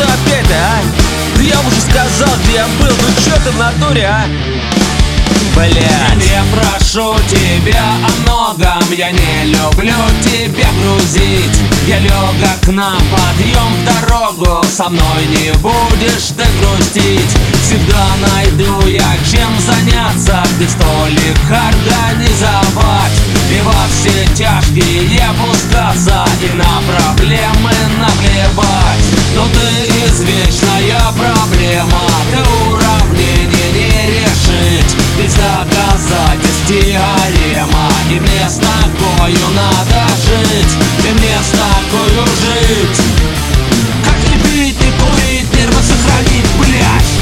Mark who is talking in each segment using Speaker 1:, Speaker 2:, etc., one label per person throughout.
Speaker 1: что опять-то, а? Да я уже сказал, где я был, ну чё ты в натуре, а? Блядь.
Speaker 2: Не прошу тебя о многом, я не люблю тебя грузить. Я легок на подъем в дорогу, со мной не будешь ты грустить. Всегда найду я чем заняться, где столик организовать. И во все тяжкие пускаться, и на проблемы наплевать. Но ты извечная проблема, ты уравнение не решить. Без доказательств теорема, и мне с такою надо жить, и мне с такою жить. Как не пить, не курить, нервы сохранить, блядь.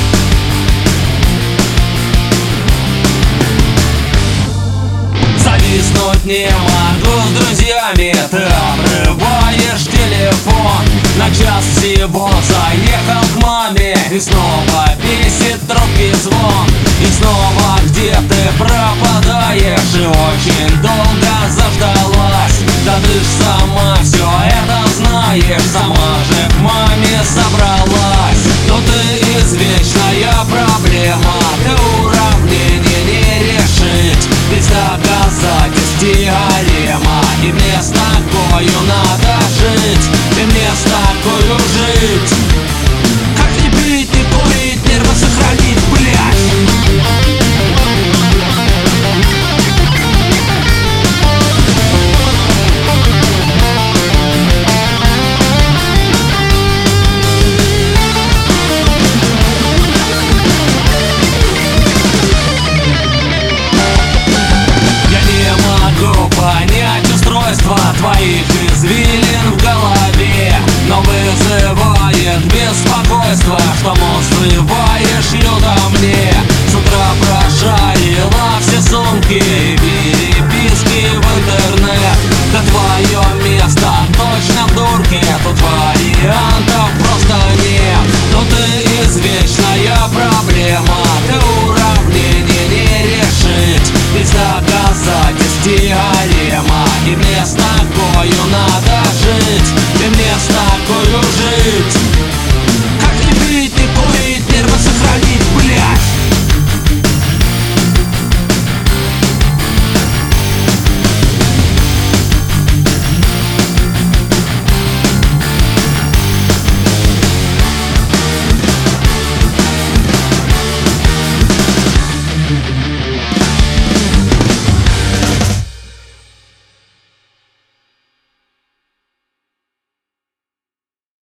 Speaker 2: Зависнуть не могу с друзьями, ты обрываешь телефон. На час всего заехал к маме, и снова бесит трубки звон. И снова где ты пропадаешь, и очень долго заждалась. Да ты ж сама все это знаешь, сама же к маме собралась. Но ты извечная проблема, ты уравнение не решить. Без доказательств теорема, и мне с такою надо жить, и мне с такою жить. Как не пить, не курить, нервы сохранить, блядь. Твоих извилин в голове, но вызывает беспокойство, что